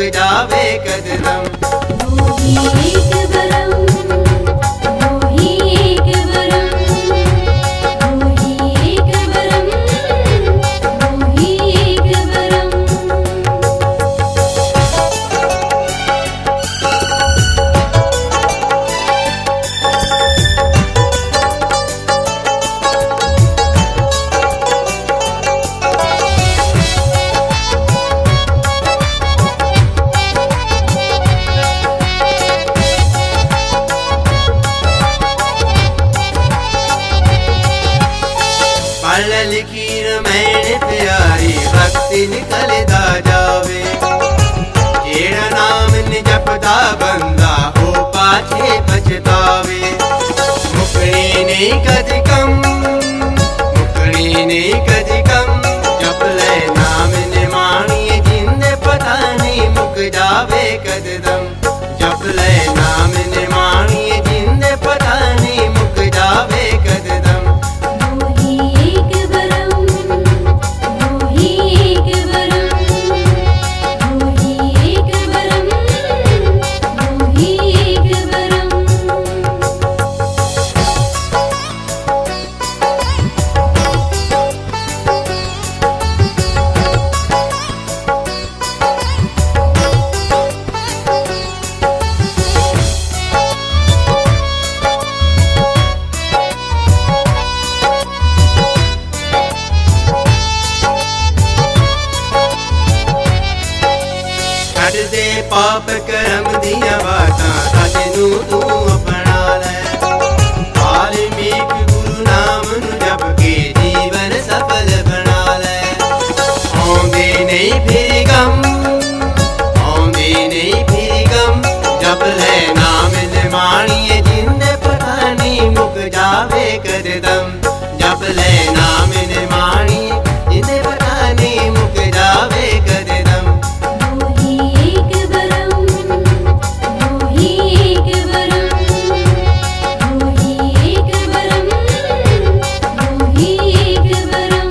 जावे कदम। मोही एक बरम, मोही एक बरम, मोही एक बरम, मोही एक बरम। पढ़ लिखीर मैंने प्यारी भक्ति निकलदा जावे। जेड़ा नाम न जपदा बंदा हो पाछे पछतावे। मुकनी नहीं कदी कम, मुकनी नहीं कदी कम, जप ले नाम न माणिए जिंदे पता नहीं मुक जावे कदम। जप ले नाम न माणिए जिंदे पता नहीं मुक जावे कदम। मोही एक बरम, मोही एक बरम, मोही एक बरम, मोही एक बरम। छड़ दे पाप करम दिया बातां सच नू तू अपना ले। वाल्मीक गुरु नाम नू जप के जीवन सफल बना ले। आउंदे नहीं फिर गम, आउंदे नहीं फिर गम, जप ले नाम न माणिए जिंदे पता नहीं मुक जावे कदम। जप ले नाम न माणिए जिंदे पता नहीं मुक जावे कदम। मोही एक बरम, मोही एक बरम, मोही एक बरम, मोही एक बरम।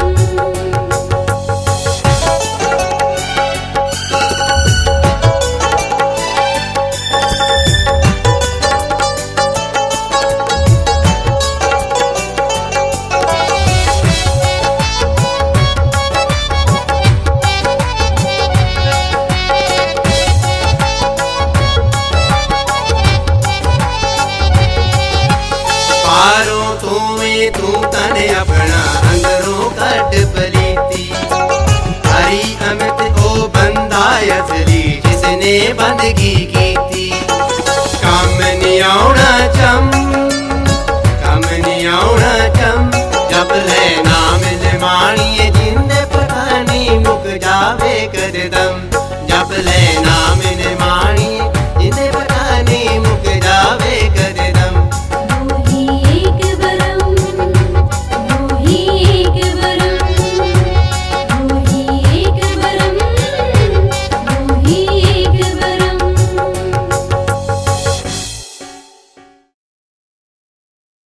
पारों तू तने अपना अंदरों कट पलीती। हरी अमित ओ बंदा असली जिसने बंदगी की थी। कम नहीं आउणा चम, कम नहीं आउणा चम, जप ले नाम न माणिए जिंदे पता नहीं मुक जावे कदम। जप ले नाम न माणिए